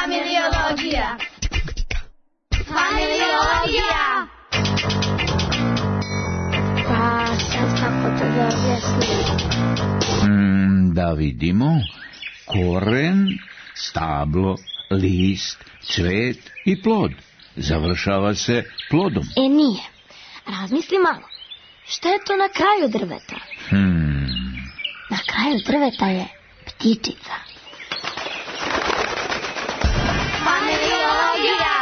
Familiologija. Familiologija. Pa sad kako to da objasnim? Da vidimo. Koren, stablo, list, cvet i plod. Završava se plodom. Nije. Razmisli malo. Šta je to na kraju drveta? Na kraju drveta je ptičica. Familiologija.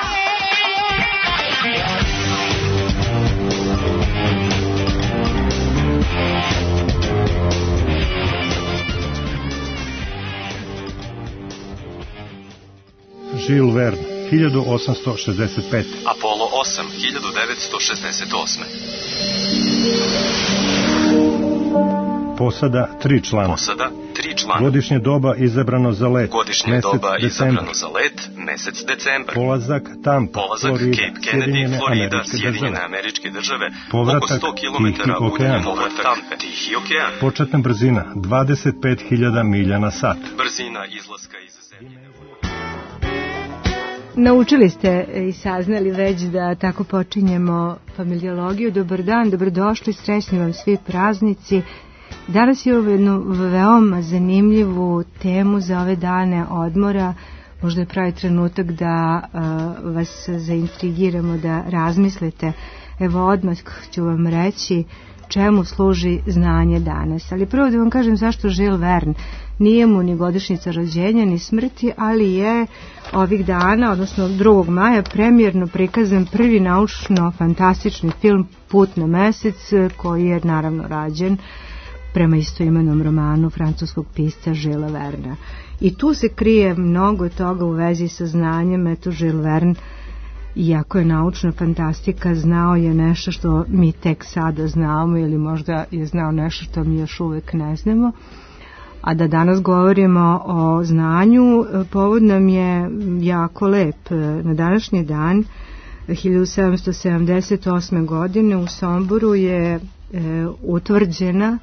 Jules Verne, 1865. Apollo 8, 1968. Posada 3 člana. Godišnje doba izabrano za let. Mesec decembar. Polazak Tampa, Florida, Cape Kennedy, Florida, Sjedinjene Američke Države. Povratak oko 100 km Tampe. Tihi okean. Početna brzina 25.000 milja na sat. Brzina izlaska iz zemlje. Naučili ste i saznali već da tako počinjemo familiologiju. Dobar dan, dobrodošli, srećni vam svi praznici. Danas je ovo jednu veoma zanimljivu temu za ove dane odmora. Možda je pravi trenutak da vas zaintrigiramo, da razmislite. Evo odmah ću vam reći čemu služi znanje danas. Ali prvo da vam kažem zašto Jules Verne. Nije mu ni godišnjica rođenja ni smrti, ali je ovih dana, odnosno 2. maja, premijerno prikazan prvi naučno-fantastični film Put na mesec, koji je naravno rađen prema istoimenom romanu francuskog pisca Julesa Vernea. I tu se krije mnogo toga u vezi sa znanjem. Eto, Jules Verne, iako je naučna fantastika, znao je nešto što mi tek sada znamo, ili možda je znao nešto što mi još uvek ne znamo. A da danas govorimo o znanju, povod nam je jako lep. Na današnji dan, 1778. godine, u Somboru je utvrđena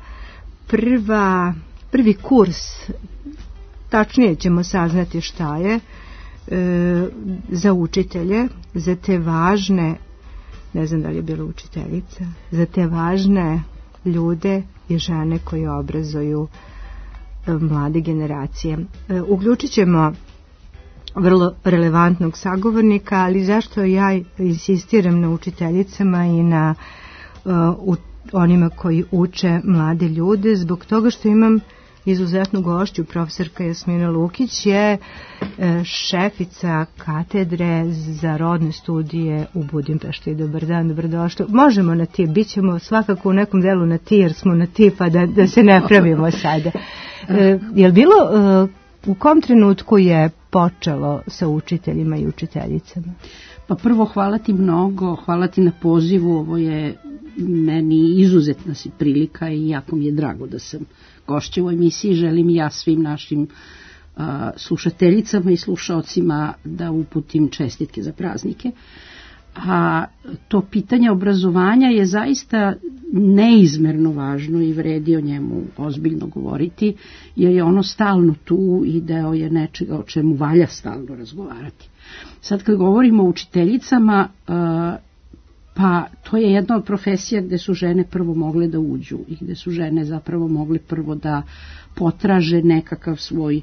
prvi kurs, tačnije ćemo saznati šta je, za učitelje, za te važne, ne znam da li je bila učiteljica, za te važne ljude i žene koji obrazuju mlade generacije. Uključit ćemo vrlo relevantnog sagovornika, ali zašto ja insistiram na učiteljicama i na onima koji uče mlade ljude? Zbog toga što imam izuzetnu gošću. Profesorka Jasmina Lukić je šefica katedre za rodne studije u Budimpešti. Dobar dan, dobrodošli. Možemo na ti, bit ćemo svakako u nekom delu na ti, jer smo na ti, pa da se ne pravimo sada. Je li bilo, u kom trenutku je počelo sa učiteljima i učiteljicama? Pa prvo hvala ti mnogo, hvala ti na pozivu, ovo je meni izuzetna si prilika i jako mi je drago da sam gošća u emisiji. Želim ja svim našim slušateljicama i slušaocima da uputim čestitke za praznike. A to pitanje obrazovanja je zaista neizmerno važno i vredi o njemu ozbiljno govoriti, jer je ono stalno tu i deo je nečega o čemu valja stalno razgovarati. Sad kad govorimo o učiteljicama, pa to je jedna od profesija gde su žene prvo mogle da uđu i gde su žene zapravo mogle prvo da potraže nekakav svoj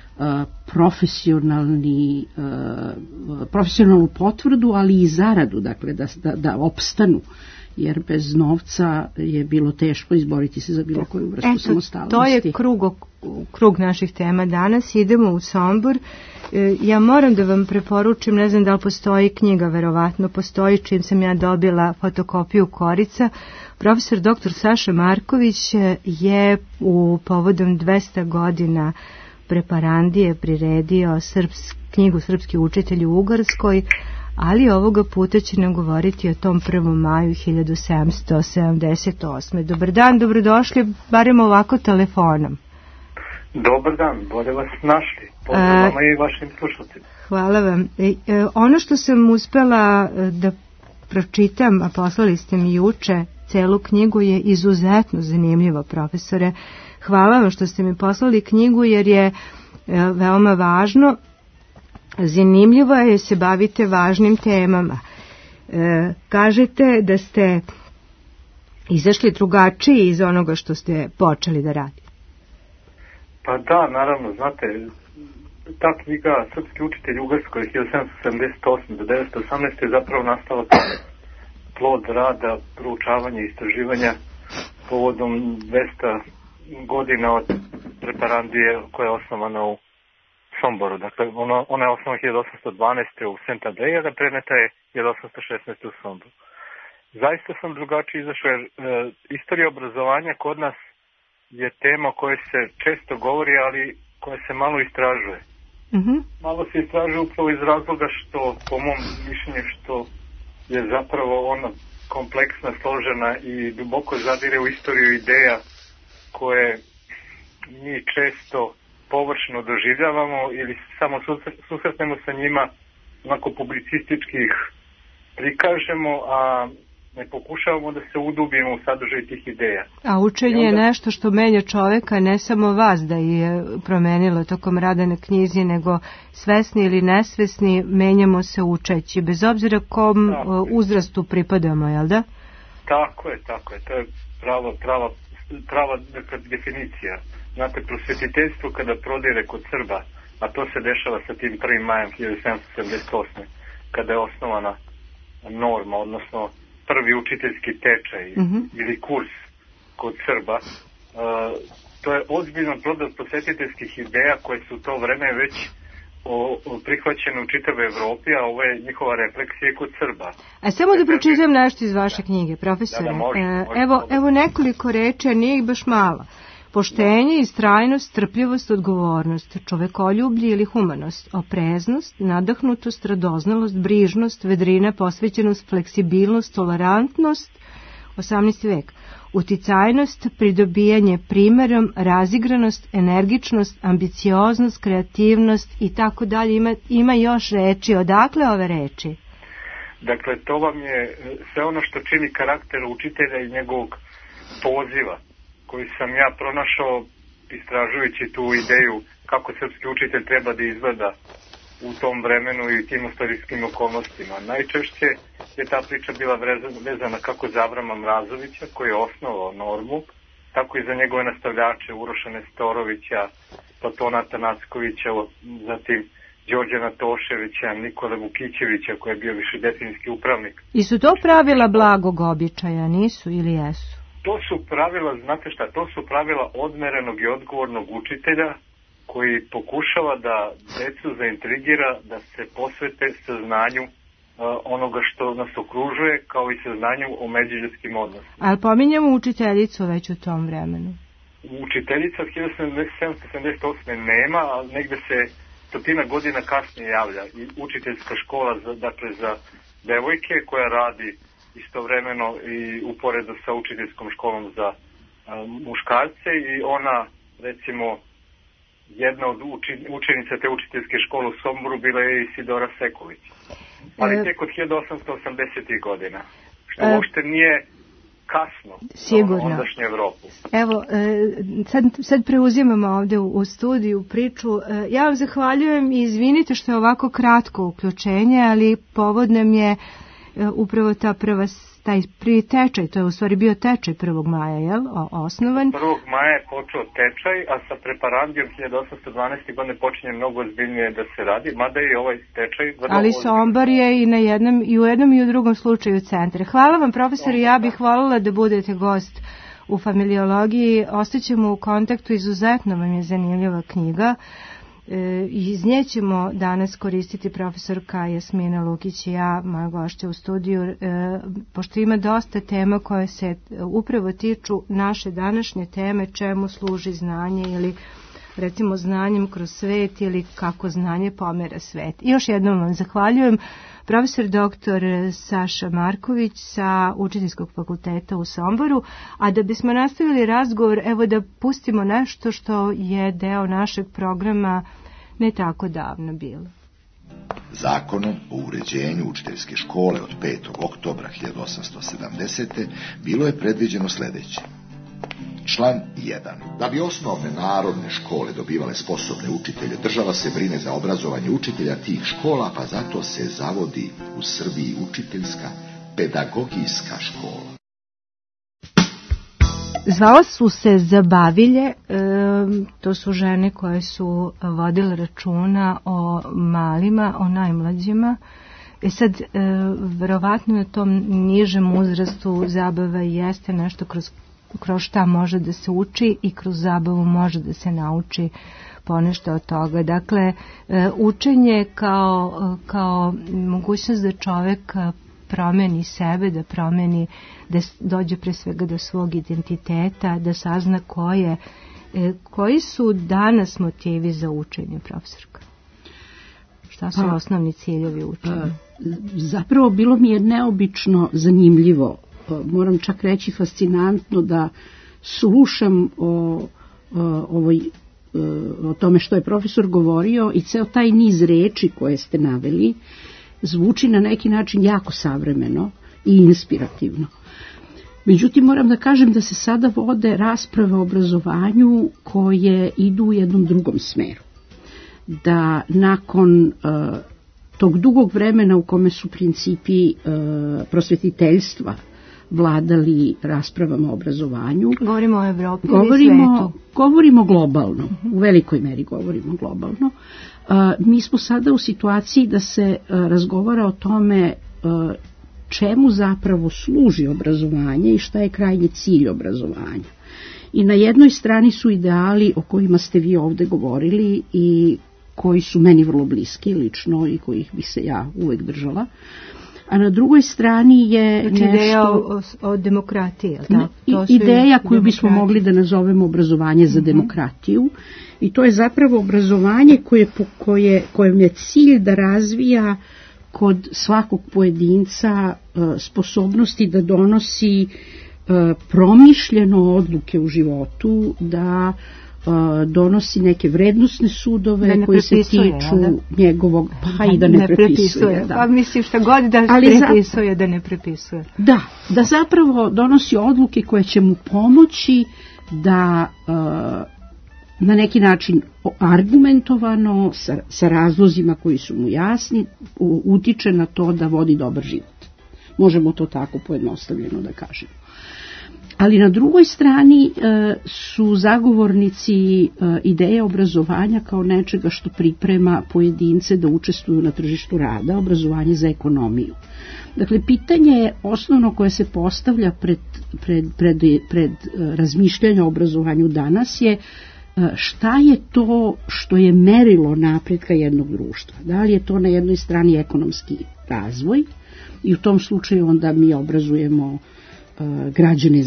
profesionalnu potvrdu, ali i zaradu, dakle da opstanu, jer bez novca je bilo teško izboriti se za bilo koju vrstu samostalnosti. To je krug naših tema danas. Idemo u Sombor. Ja moram da vam preporučim, ne znam da li postoji knjiga, verovatno postoji, čim sam ja dobila fotokopiju korica. Profesor dr. Saša Marković je u povodom 200 godina preparandije priredio knjigu Srpski učitelji u Ugarskoj, ali ovoga puta će nam govoriti o tom 1. maju 1778. Dobar dan, dobrodošli, barem ovako telefonom. Dobar dan, bolje vas našli. Pozdrav vama i vašim slušateljima. Hvala vam. Ono što sam uspela da pročitam, a poslali ste mi juče celu knjigu, je izuzetno zanimljivo, profesore. Hvala vam što ste mi poslali knjigu, jer je veoma važno zanimljivo je se bavite važnim temama. Kažete da ste izašli drugačiji iz onoga što ste počeli da radite. Pa da, naravno, znate, ta knjiga Srpski učitelj u Ugarskoj 1778 do 1918 je zapravo nastala kao plod rada, proučavanja i istraživanja povodom 200 godina od preparandije koja je osnovana u Somboru. Dakle, ona je osnovana 1812. u St. Andreja, a preneta je 1816. u Somboru. Zaista sam drugačiji izašao jer istorija obrazovanja kod nas je tema o kojoj se često govori, ali koja se malo istražuje. Malo se istražuje upravo iz razloga što, po mom mišljenju, što je zapravo ona kompleksna, složena i duboko zadire u istoriju ideja koje mi često površno doživljavamo ili samo susretnemo sa njima, onako publicistički ih prikažemo, a ne pokušavamo da se udubimo u sadržaj tih ideja. A učenje je nešto što menja čoveka, ne samo vas da je promenilo tokom rada na knjizi, nego svesni ili nesvesni menjamo se učeći, bez obzira kom uzrastu pripadamo, jel da? Tako je, to je prava definicija. Znate, prosvetiteljstvo kada prodire kod Srba, a to se dešava sa tim 1. majem 1778. kada je osnovana norma, odnosno prvi učiteljski tečaj ili kurs kod Srba, to je ozbiljan produkt prosvetiteljskih ideja koje su u to vreme već prihvaćene u čitavoj Evropi, a ovo je njihova refleksija kod Srba. A samo da pročitam nešto iz vaše knjige, profesore. Evo nekoliko reči, a nije ih baš malo. Poštenje, istrajnost, strpljivost, odgovornost, čovekoljublje ili humanost, opreznost, nadahnutost, radoznalost, brižnost, vedrina, posvećenost, fleksibilnost, tolerantnost, 18. vek, uticajnost, pridobijanje primerom, razigranost, energičnost, ambicioznost, kreativnost i tako dalje. Ima još reči. Odakle ove reči? Dakle, to vam je sve ono što čini karakter učitelja i njegovog poziva, koji sam ja pronašao istražujući tu ideju kako srpski učitelj treba da izgleda u tom vremenu i tim istorijskim okolnostima. Najčešće je ta priča bila vezana kako za Avrama Mrazovića, koji je osnovao normu, tako i za njegove nastavljače Uroša Nestorovića, Platonata Nackovića, zatim Đorđe Natoševića, Nikole Vukićevića, koji je bio višedecenijski upravnik. I su to pravila blagog običaja, nisu ili jesu? To su pravila, znate šta, to su pravila odmerenog i odgovornog učitelja koji pokušava da decu zaintrigira da se posvete saznanju onoga što nas okružuje, kao i saznanju o međuljudskim odnosima. Ali pominjamo učiteljicu već u tom vremenu. Učiteljica od 1778. nema, ali negde se 100 godina kasnije javlja i učiteljska škola za devojke koja radi istovremeno i uporedo sa učiteljskom školom za muškarce i ona, recimo, jedna od učenica te učiteljske škole u Somboru bila je Isidora Sekulić. Ali tek od 1880. godina, što uopšte nije kasno za ondašnju Evropu. Evo, sad preuzimamo ovde u studiju priču. Ja vam zahvaljujem i izvinite što je ovako kratko uključenje, ali povod nam je upravo taj prvi tečaj, to je u stvari bio tečaj 1. maja, jel, osnovan? 1. maja je počeo tečaj, a sa preparandijom 1812. godine počinje mnogo ozbiljnije da se radi, mada je ovaj tečaj vrlo ozbiljnije. Ali Sombor je i u jednom i u drugom slučaju centar. Hvala vam, profesor, ja bih voljela da budete gost u familiologiji. Ostaćemo u kontaktu, izuzetno vam je zanimljiva knjiga. Iz nje ćemo danas koristiti profesorka Jasmina Lukić i ja, moja gošća u studiju, pošto ima dosta tema koje se upravo tiču naše današnje teme, čemu služi znanje ili recimo znanjem kroz svet ili kako znanje pomera svet. I još jednom vam zahvaljujem. Profesor dr. Saša Marković sa Učiteljskog fakulteta u Somboru, a da bismo nastavili razgovor, evo da pustimo nešto što je deo našeg programa ne tako davno bilo. Zakonom o uređenju učiteljske škole od 5. oktobra 1870. bilo je predviđeno sledeće. Član 1. Da bi osnovne narodne škole dobivale sposobne učitelje, država se brine za obrazovanje učitelja tih škola, pa zato se zavodi u Srbiji učiteljska pedagogijska škola. Zvala su se Zabavilje, to su žene koje su vodile računa o malima, o najmlađima. Sad, verovatno na tom nižem uzrastu zabava jeste nešto kroz šta može da se uči i kroz zabavu može da se nauči ponešto od toga. Dakle, učenje kao mogućnost da čovek promeni sebe, da promeni, da dođe pre svega do svog identiteta, da sazna koji su danas motivi za učenje, profesorka? Šta su osnovni ciljevi učenja? Zapravo bilo mi je neobično zanimljivo, moram čak reći fascinantno, da slušam o tome što je profesor govorio i ceo taj niz reči koje ste naveli zvuči na neki način jako savremeno i inspirativno. Međutim, moram da kažem da se sada vode rasprave o obrazovanju koje idu u jednom drugom smeru. Da nakon tog dugog vremena u kome su principi prosvetiteljstva vladali raspravama o obrazovanju. Govorimo o Evropi ili svetu? Govorimo globalno, u velikoj meri govorimo globalno. Mi smo sada u situaciji da se razgovara o tome čemu zapravo služi obrazovanje i šta je krajnji cilj obrazovanja. I na jednoj strani su ideali o kojima ste vi ovde govorili i koji su meni vrlo bliski lično i kojih bi se ja uvek držala. A na drugoj strani je znači nešto... Ideja o demokratiji. Ideja koju bismo mogli da nazovemo obrazovanje za demokratiju. I to je zapravo obrazovanje kojem je cilj da razvija kod svakog pojedinca sposobnosti da donosi promišljeno odluke u životu, da donosi neke vrednosne sudove koji se tiču njegovog, pa i da ne prepisuje. Da. Pa mislim šta god da prepisuje, da ne prepisuje. Da zapravo donosi odluke koje će mu pomoći da na neki način argumentovano, sa razlozima koji su mu jasni, utiče na to da vodi dobar život. Možemo to tako pojednostavljeno da kažemo. Ali na drugoj strani su zagovornici ideje obrazovanja kao nečega što priprema pojedince da učestvuju na tržištu rada, obrazovanje za ekonomiju. Dakle, pitanje je osnovno koje se postavlja pred razmišljanje o obrazovanju danas je šta je to što je merilo napretka jednog društva. Da li je to na jednoj strani ekonomski razvoj i u tom slučaju onda mi obrazujemo građane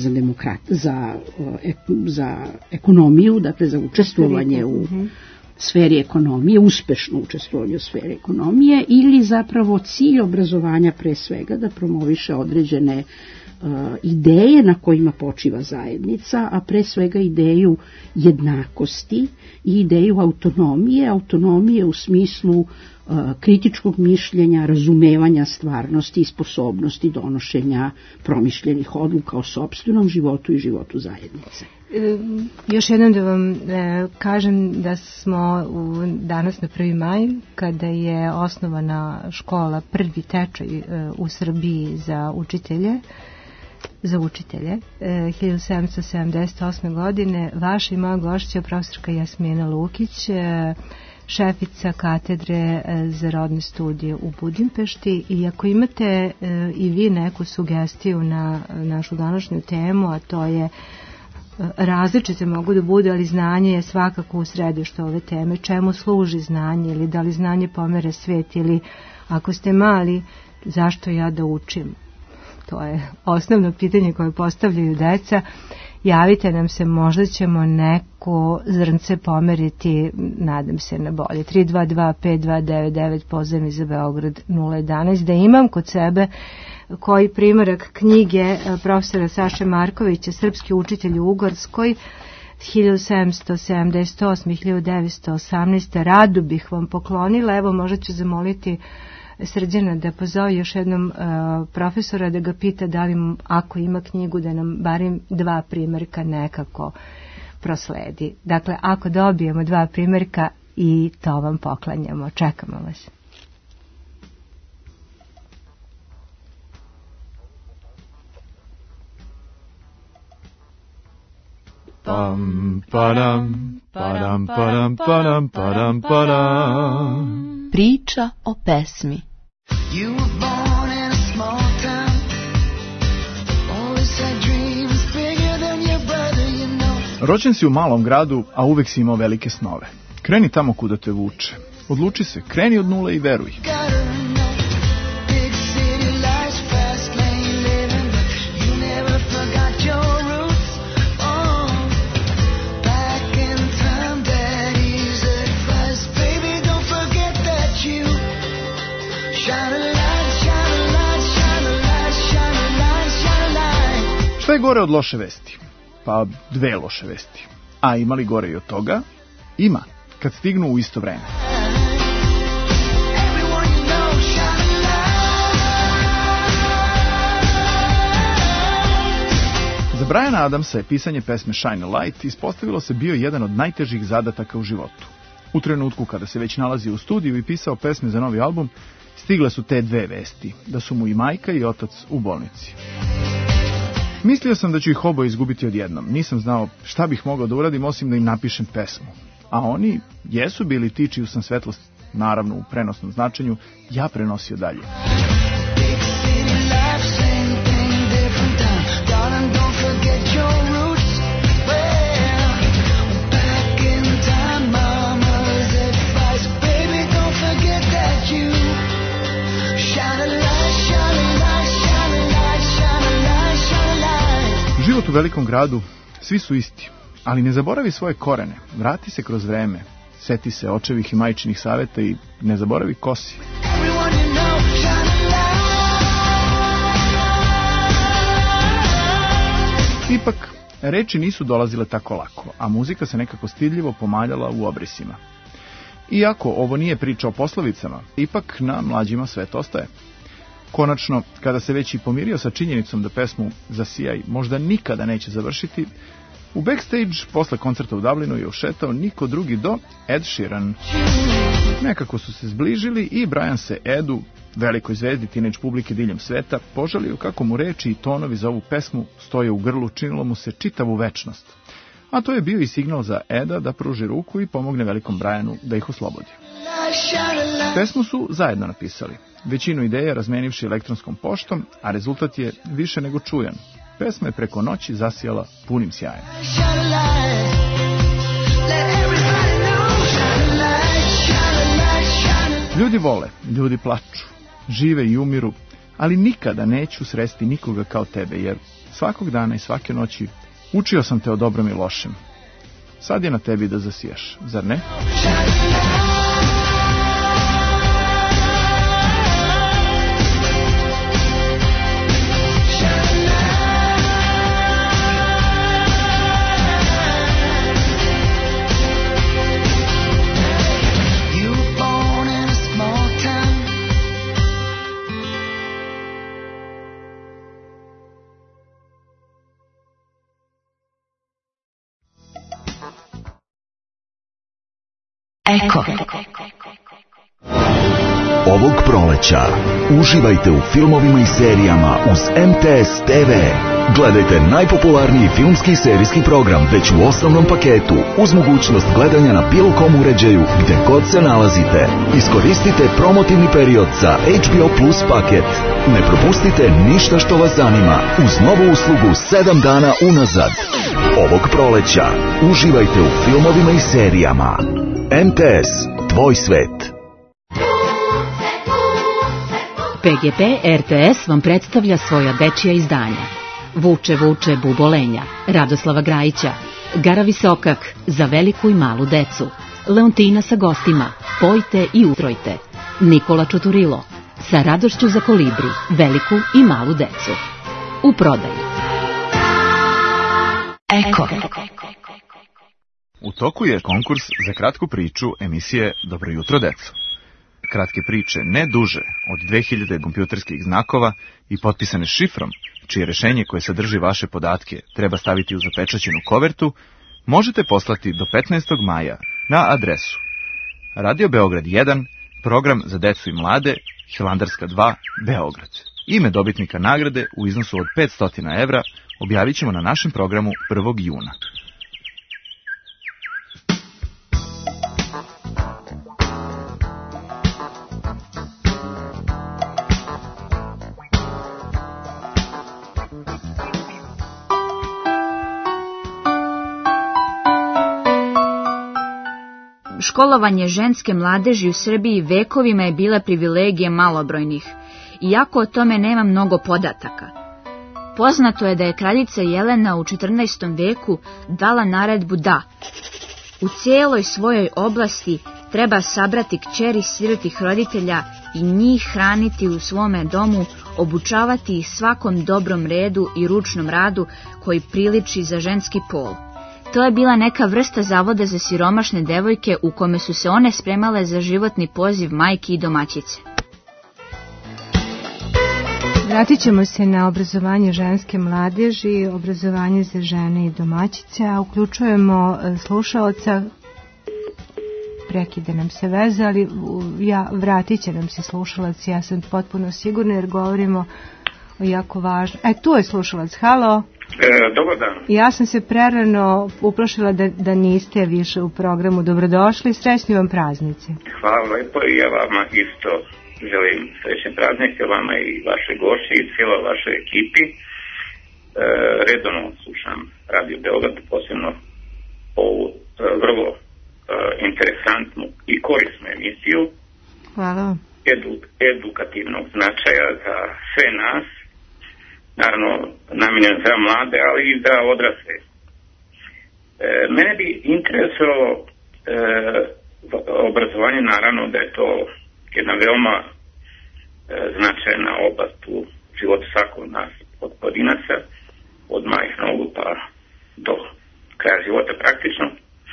za ekonomiju, dakle za učestvovanje u sferi ekonomije, uspešno učestvovanje u sferi ekonomije, ili zapravo cilj obrazovanja pre svega da promoviše određene ideje na kojima počiva zajednica, a pre svega ideju jednakosti i ideju autonomije u smislu kritičkog mišljenja, razumevanja stvarnosti i sposobnosti donošenja promišljenih odluka o sopstvenom životu i životu zajednice. Još jednom da vam kažem da smo danas na 1. maj, kada je osnovana škola, prvi tečaj u Srbiji za učitelje, 1778. godine, vaša i moja gošća, profesorka Jasmina Lukić, šefica katedre za rodne studije u Budimpešti. I ako imate i vi neku sugestiju na našu današnju temu, a to je različite mogu da bude, ali znanje je svakako u središtu ove teme. Čemu služi znanje, ili da li znanje pomere svet, ili ako ste mali, zašto ja da učim? To je osnovno pitanje koje postavljaju deca. Javite nam se, možda ćemo neko zrnce pomeriti, nadam se na bolje. 322-5299, pozivni za Beograd 011. Da imam kod sebe koji primerak knjige profesora Saše Markovića, Srpski učitelj u Ugarskoj, 1778-1918. Rado bih vam poklonila. Evo, možda ću zamoliti Srđana da pozove još jednom profesora da ga pita da li ako ima knjigu da nam barem 2 primjerka nekako prosledi. Dakle, ako dobijemo 2 primjerka i to vam poklanjamo. Čekamo vas. Pam padam padam padam padam padam padam. Priča o pesmi. Rođen si u malom gradu, a uvek si imao velike snove. Kreni tamo kuda te vuče. Odluči se, kreni od nule i veruj. Šta je gore od loše vesti? Pa 2 loše vesti. A ima li gore i od toga? Ima, kad stignu u isto vreme. Za Briana Adamsa je pisanje pesme Shine a Light ispostavilo se bio jedan od najtežih zadataka u životu. U trenutku kada se već nalazio u studiju i pisao pesme za novi album, stigle su te 2 vesti, da su mu i majka i otac u bolnici. Mislio sam da ću ih oboje izgubiti odjednom. Nisam znao šta bih mogao da uradim osim da im napišem pesmu. A oni jesu bili ti čiju sam svetlost, naravno u prenosnom značenju, ja prenosio dalje. Život u velikom gradu, svi su isti, ali ne zaboravi svoje korene, vrati se kroz vreme, seti se očevih i majčinih saveta i ne zaboravi ko si. Ipak, reči nisu dolazile tako lako, a muzika se nekako stidljivo pomaljala u obrisima. Iako ovo nije priča o poslovicama, ipak na mlađima svet ostaje. Konačno, kada se već i pomirio sa činjenicom da pesmu Za sjaj možda nikada neće završiti, u backstage posle koncerta u Dublinu je ušetao niko drugi do Ed Sheeran. Nekako su se zbližili i Brian se Edu, velikoj zvezdi teenage publike diljem sveta, požalio kako mu reči i tonovi za ovu pesmu stoje u grlu, činilo mu se čitavu večnost. A to je bio i signal za Eda da pruži ruku i pomogne velikom Brianu da ih oslobodi. Pesmu su zajedno napisali, većinu ideja razmenivši elektronskom poštom, a rezultat je više nego čujan. Pesma je preko noći zasijala punim sjajem. Ljudi vole, ljudi plaču, žive i umiru, ali nikada neću sresti nikoga kao tebe, jer svakog dana i svake noći učio sam te o dobrom i lošem. Sad je na tebi da zasijaš, zar ne? Eko. Ovog proleća uživajte u filmovima i serijama uz MTS TV. Gledajte najpopularniji filmski i serijski program već u osnovnom paketu uz mogućnost gledanja na bilo kom uređaju gde god se nalazite. Iskoristite promotivni period za HBO Plus paket. Ne propustite ništa što vas zanima uz novu uslugu 7 dana unazad. Ovog proleća uživajte u filmovima i serijama. MTS, tvoj svet. PGP RTS vam predstavlja svoja dečija izdanja. Vuče, vuče, bubolenja, Radoslava Grajića, Gara Visokak, za veliku i malu decu, Leontina sa gostima, Pojte i utrojte, Nikola Čuturilo, sa radošću za kolibri, veliku i malu decu. U prodaju. Eko. U toku je konkurs za kratku priču emisije Dobro jutro, deco. kratke priče ne duže od 2000 kompjuterskih znakova i potpisane šifrom, čije rešenje koje sadrži vaše podatke treba staviti u zapečaćenu kovertu, možete poslati do 15. maja na adresu Radio Beograd 1, program za decu i mlade, Hilandarska 2, Beograd. Ime dobitnika nagrade u iznosu od 500 evra objavit ćemo na našem programu 1. juna. Školovanje ženske mladeži u Srbiji vekovima je bila privilegija malobrojnih, iako o tome nema mnogo podataka. Poznato je da je kraljica Jelena u 14. veku dala naredbu da u cijeloj svojoj oblasti treba sabrati kćeri sirotikih roditelja i njih hraniti u svome domu, obučavati ih svakom dobrom redu i ručnom radu koji priliči za ženski pol. To je bila neka vrsta zavoda za siromašne devojke u kome su se one spremale za životni poziv majki i domaćice. Vratit ćemo se na obrazovanje ženske mladeži, obrazovanje za žene i domaćice, a uključujemo slušaoca. Prekide nam se veza, ali vratit će nam se slušalac, ja sam potpuno sigurna jer govorimo o jako važno. Tu je slušalac, halo. Dobar dan. Ja sam se prerano uplašila da niste više u programu. Dobrodošli, srećni vam praznici. Hvala lepo i ja vama isto želim srećne praznike, vama i vaše gošće i cijelo vašoj ekipi. Redovno slušam Radio Beograd, posebno ovu vrlo interesantnu i korisnu emisiju. Hvala vam. Edukativnog značaja za sve nas. Naravno, namijenjen za mlade, ali i za odrasle. Mene bi interesovalo obrazovanje, naravno da je to jedna veoma značajna oblast u životu svakog nas, od pojedinaca, od malih nogu pa do kraja života praktično.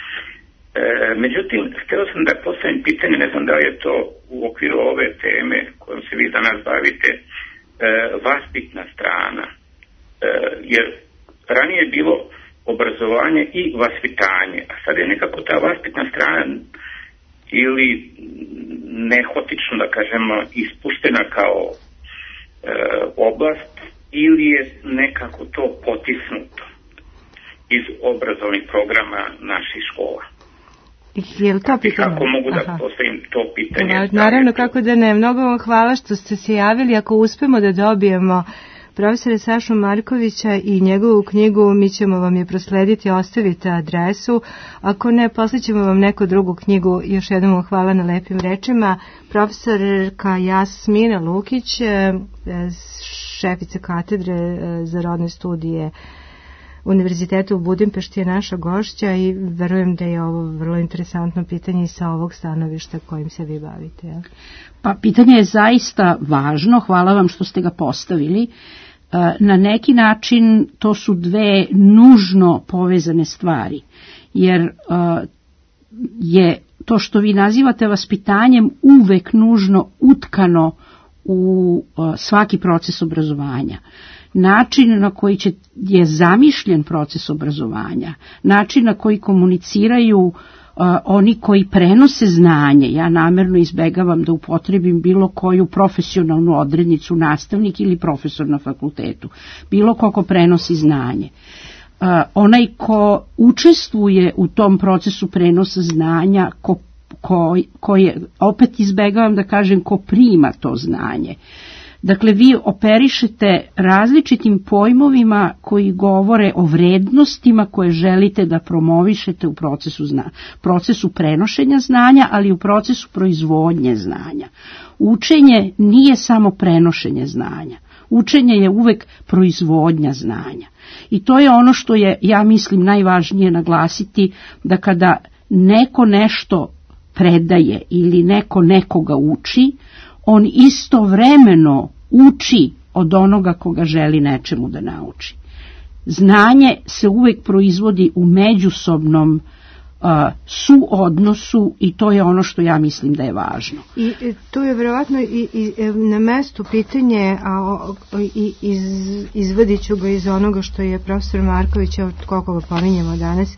Međutim, htio sam da postavim pitanje, ne znam da li je to u okviru ove teme kojom se vi danas bavite, vaspitna strana, jer ranije je bilo obrazovanje i vaspitanje, a sad je nekako ta vaspitna strana ili nehotično da kažemo ispuštena kao oblast ili je nekako to potisnuto iz obrazovnih programa naših škola. Kako mogu da postavim to pitanje? Naravno, kako da ne. Mnogo vam hvala što ste se javili. Ako uspemo da dobijemo profesora Sašu Markovića i njegovu knjigu, mi ćemo vam je proslediti, ostavite adresu. Ako ne, poslaćemo vam neku drugu knjigu. Još jednom vam hvala na lepim rečima. Profesorka Jasmina Lukić, šefica katedre za rodne studije Univerziteta u Budimpešti je naša gošća i verujem da je ovo vrlo interesantno pitanje i sa ovog stanovišta kojim se vi bavite. Ja? Pa pitanje je zaista važno, hvala vam što ste ga postavili. Na neki način to su dve nužno povezane stvari, jer je to što vi nazivate vaspitanjem uvek nužno utkano u svaki proces obrazovanja. Način na koji je zamišljen proces obrazovanja, način na koji komuniciraju oni koji prenose znanje, ja namjerno izbegavam da upotrebim bilo koju profesionalnu odrednicu, nastavnik ili profesor na fakultetu, bilo ko prenosi znanje. Onaj ko učestvuje u tom procesu prenosa znanja, ko je, opet izbegavam da kažem, ko prima to znanje. Dakle, vi operišete različitim pojmovima koji govore o vrednostima koje želite da promovišete u procesu prenošenja znanja, ali i u procesu proizvodnje znanja. Učenje nije samo prenošenje znanja. Učenje je uvek proizvodnja znanja. I to je ono što je, ja mislim, najvažnije naglasiti, da kada neko nešto predaje ili neko nekoga uči, on istovremeno uči od onoga koga želi nečemu da nauči. Znanje se uvek proizvodi u međusobnom suodnosu i to je ono što ja mislim da je važno. I tu je vjerovatno i na mestu pitanje, izvadit ću ga iz onoga što je profesor Marković, koliko ga pominjamo danas,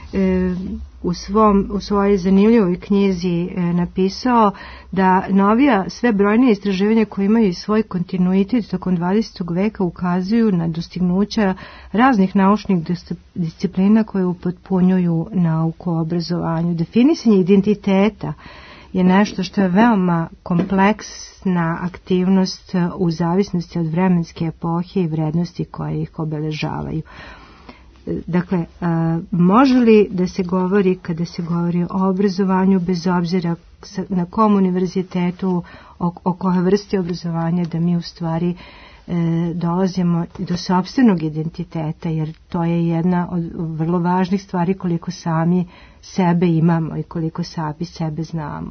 u svojoj zanimljivoj knjizi napisao da novija sve brojnije istraživanja koje imaju svoj kontinuitet tokom 20. veka ukazuju na dostignuća raznih naučnih disciplina koje upotpunjuju nauku o obrazovanju. Definisanje identiteta je nešto što je veoma kompleksna aktivnost u zavisnosti od vremenske epohe i vrednosti koje ih obeležavaju. Dakle, može li da se govori, kada se govori o obrazovanju, bez obzira na kom univerzitetu, o kojoj vrsti obrazovanja, da mi u stvari dolazimo do sopstvenog identiteta, jer to je jedna od vrlo važnih stvari koliko sami sebe imamo i koliko sami sebe znamo.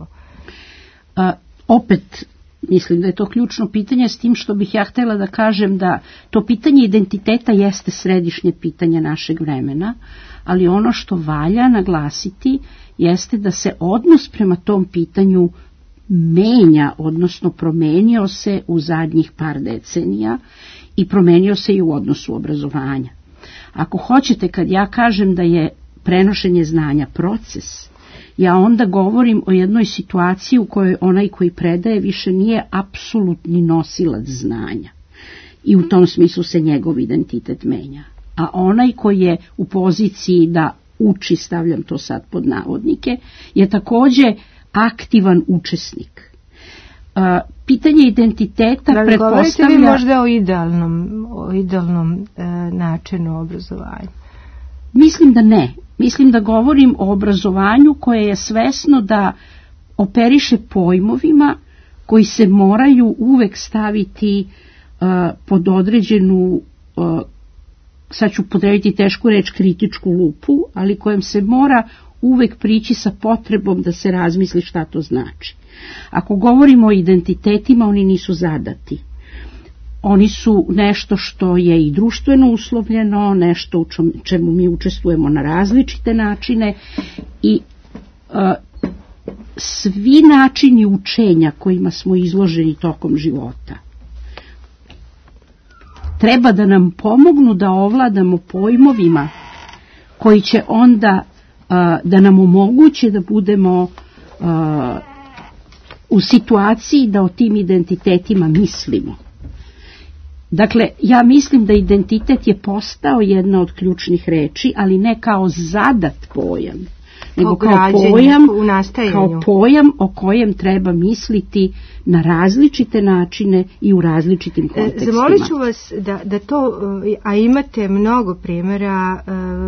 Opet, mislim da je to ključno pitanje, s tim što bih ja htjela da kažem da to pitanje identiteta jeste središnje pitanje našeg vremena, ali ono što valja naglasiti jeste da se odnos prema tom pitanju menja, odnosno promenio se u zadnjih par decenija i promenio se i u odnosu obrazovanja. Ako hoćete, kad ja kažem da je prenošenje znanja proces, ja onda govorim o jednoj situaciji u kojoj onaj koji predaje više nije apsolutni nosilac znanja i u tom smislu se njegov identitet menja. A onaj koji je u poziciji da uči, stavljam to sad pod navodnike, je također aktivan učesnik. Pitanje identiteta pretpostavlja... Govorite vi možda o idealnom načinu obrazovanja? Mislim da ne. Mislim da govorim o obrazovanju koje je svesno da operiše pojmovima koji se moraju uvek staviti pod određenu, sad ću upotrijebiti tešku reč, kritičku lupu, ali kojem se mora uvek prići sa potrebom da se razmisli šta to znači. Ako govorimo o identitetima, oni nisu zadati. Oni su nešto što je i društveno uslovljeno, nešto u čemu mi učestvujemo na različite načine i svi načini učenja kojima smo izloženi tokom života treba da nam pomognu da ovladamo pojmovima koji će onda da nam omoguće da budemo u situaciji da o tim identitetima mislimo. Dakle, ja mislim da identitet je postao jedna od ključnih reči, ali ne kao zadat pojam, nego kao pojam o kojem treba misliti na različite načine i u različitim kontekstima. Zamolit ću vas da to, a imate mnogo primjera,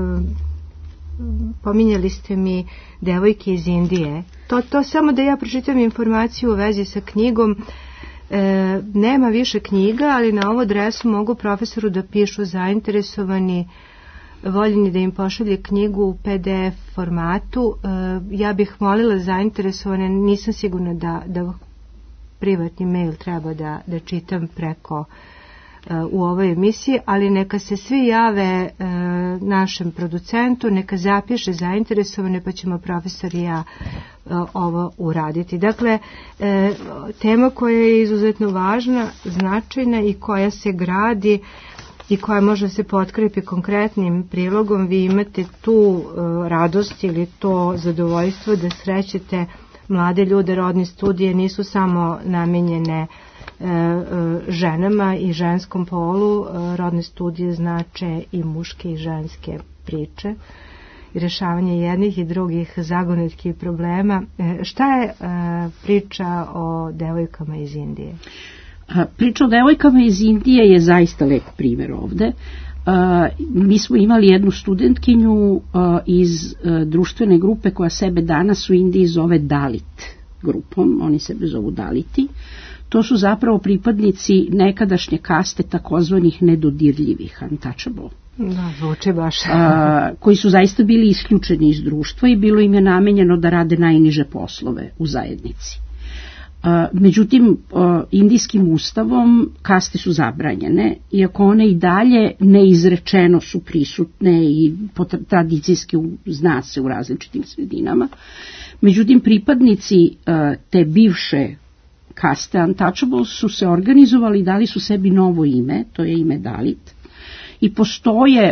pominjali ste mi devojke iz Indije. To samo da ja pročitam informaciju u vezi sa knjigom. Nema više knjiga, ali na ovu adresu mogu profesoru da pišu zainteresovani, voljeni da im pošalje knjigu u PDF formatu. Ja bih molila zainteresovane, nisam sigurna da privatni mail treba da čitam preko u ovoj emisiji, ali neka se svi jave našem producentu, neka zapiše zainteresovane, pa ćemo profesor i ja ovo uraditi. Dakle, tema koja je izuzetno važna, značajna i koja se gradi i koja može se potkrepi konkretnim prilogom. Vi imate tu radost ili to zadovoljstvo da srećete mlade ljude. Rodne studije nisu samo namijenjene ženama i ženskom polu, rodne studije znače i muške i ženske priče i rješavanje jednih i drugih zagonetki problema. Šta je priča o devojkama iz Indije? Priča o devojkama iz Indije je zaista lep primjer ovde. Mi smo imali jednu studentkinju iz društvene grupe koja sebe danas u Indiji zove Dalit grupom, oni sebe zovu Daliti. To su zapravo pripadnici nekadašnje kaste takozvanih nedodirljivih, untouchable. Da, zvuči baš. Koji su zaista bili isključeni iz društva i bilo im je namenjeno da rade najniže poslove u zajednici. Međutim, indijskim ustavom kaste su zabranjene, iako one i dalje neizrečeno su prisutne i tradicijski zna se u različitim sredinama. Međutim, pripadnici te bivše kaste Untouchables su se organizovali i dali su sebi novo ime, to je ime Dalit, i postoje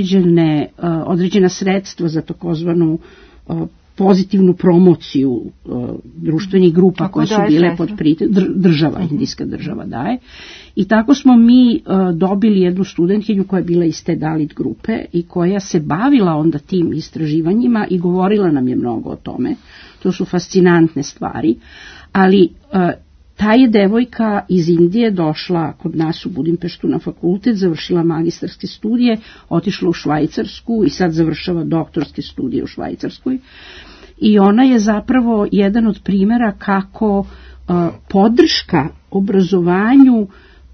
određena sredstva za takozvanu pozitivnu promociju društvenih grupa koje su bile pod država, indijska država daje. I tako smo mi dobili jednu studentkinju koja je bila iz te Dalit grupe i koja se bavila onda tim istraživanjima i govorila nam je mnogo o tome. To su fascinantne stvari, ali ta je devojka iz Indije došla kod nas u Budimpeštu na fakultet, završila magistarske studije, otišla u Švajcarsku i sad završava doktorske studije u Švajcarskoj. I ona je zapravo jedan od primjera kako podrška obrazovanju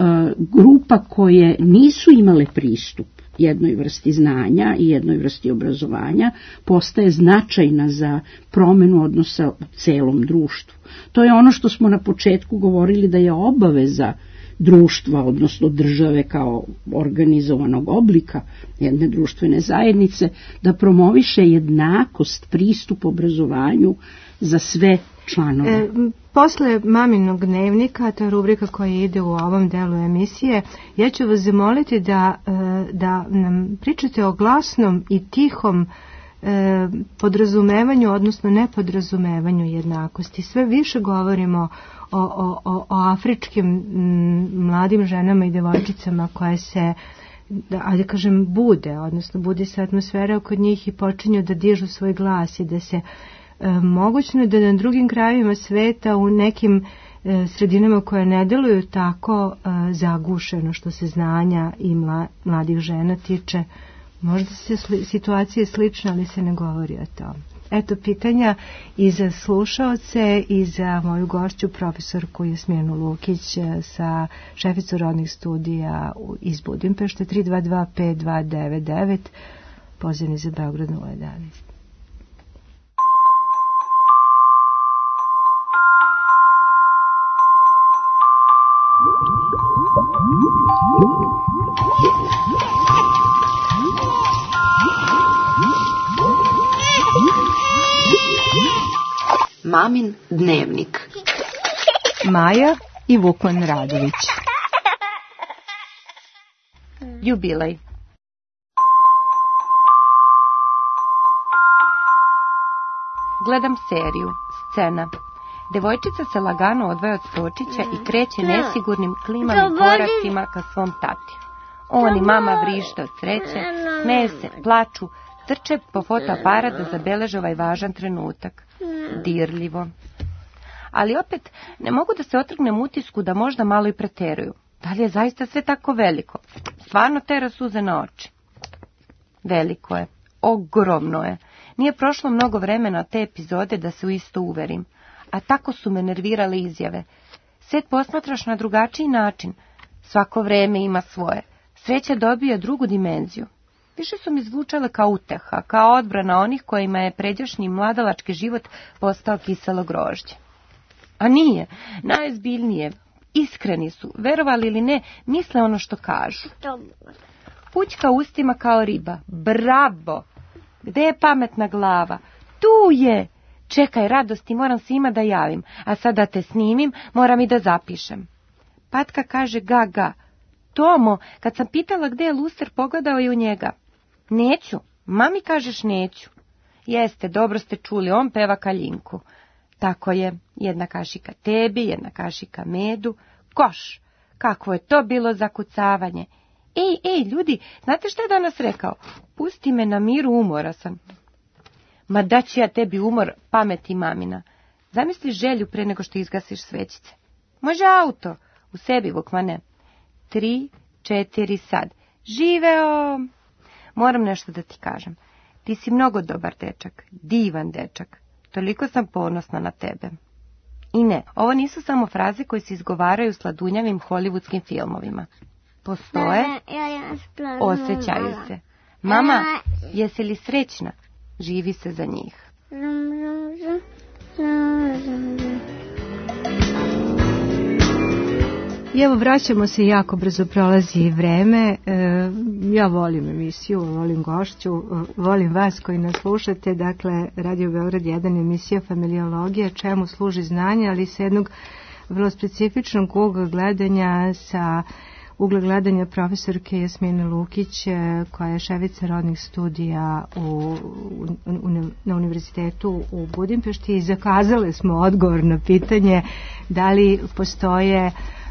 grupa koje nisu imale pristup jednoj vrsti znanja i jednoj vrsti obrazovanja postaje značajna za promjenu odnosa u celom društvu. To je ono što smo na početku govorili da je obaveza društva, odnosno države kao organizovanog oblika jedne društvene zajednice, da promoviše jednakost, pristup obrazovanju za sve članove. Posle maminog dnevnika, to je rubrika koja ide u ovom delu emisije, ja ću vas zamoliti da nam pričate o glasnom i tihom podrazumevanju, odnosno nepodrazumevanju jednakosti. Sve više govorimo o afričkim mladim ženama i devojčicama koje se, da kažem, budi se atmosfera oko njih i počinju da dižu svoj glas i da se mogućno da na drugim krajevima sveta u nekim sredinama koje ne deluju tako zagušeno što se znanja i mladih žena tiče. Možda se situacija je slična, ali se ne govori o tom. Eto pitanja i za slušaoce i za moju gošću, profesorku Jasminu Lukić, sa šeficu rodnih studija iz Budimpešte, 322-5299, pozivni za Beograd 011. Mamin dnevnik. Maja i Vukon Radović. Jubilej. Gledam seriju. Scena. Devojčica se lagano odvaja od stočića i kreće nesigurnim klimavim koracima ka svom tati. On i mama vrište od sreće, smeju se, plaču, trče po fotoaparat da zabeleže ovaj važan trenutak. Dirljivo. Ali opet ne mogu da se otrgnem utisku da možda malo i preteruju. Da li je zaista sve tako veliko? Stvarno tera suze na oči. Veliko je. Ogromno je. Nije prošlo mnogo vremena od te epizode da se u isto uverim. A tako su me nervirale izjave. Svet posmatraš na drugačiji način. Svako vreme ima svoje. Sreća dobija drugu dimenziju. Više su mi zvučale kao uteha, kao odbrana onih kojima je pređašnji mladalački život postao kiselo grožđe. A nije, najozbiljnije, iskreni su, verovali ili ne, misle ono što kažu. Pućka ustima kao riba, bravo! Gde je pametna glava? Tu je! Čekaj, radosti, moram svima da javim, a sad da te snimim, moram i da zapišem. Patka kaže ga. Tomo, kad sam pitala gde je luster, pogledao je u njega. Neću, mami kažeš neću. Jeste, dobro ste čuli, on peva kaljinku. Tako je, jedna kašika tebi, jedna kašika medu. Koš, kakvo je to bilo zakucavanje. Ej, ljudi, znate šta je danas rekao? Pusti me na miru, umora sam. Ma da ću ja tebi umor, pameti mamina. Zamisli želju pre nego što izgasiš svećice. Može auto, u sebi, Vukmane. 3, 4, sad. Živeo! Moram nešto da ti kažem. Ti si mnogo dobar dečak, divan dečak. Toliko sam ponosna na tebe. I ne, ovo nisu samo fraze koje se izgovaraju u sladunjavim hollywoodskim filmovima. Postoje, osjećaju se. Mama, jesi li srećna? Živi se za njih. evo, vraćamo se, jako brzo prolazi vreme. Ja volim emisiju, volim gošću, volim vas koji nas slušate. Dakle, Radio Beograd 1, emisija Familiologija, čemu služi znanje, ali sa jednog vrlo specifičnog ugla gledanja, sa ugla gledanja profesorke Jasmine Lukić, koja je šefica rodnih studija na univerzitetu u Budimpešti, i zakazali smo odgovor na pitanje da li postoje